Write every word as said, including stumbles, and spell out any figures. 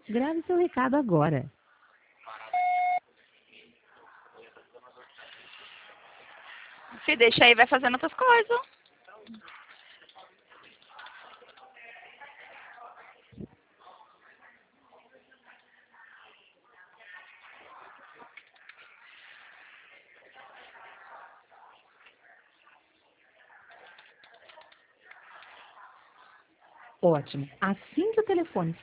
Grave seu recado agora. Se deixa aí, vai fazendo outras coisas. Ótimo. Assim que o telefone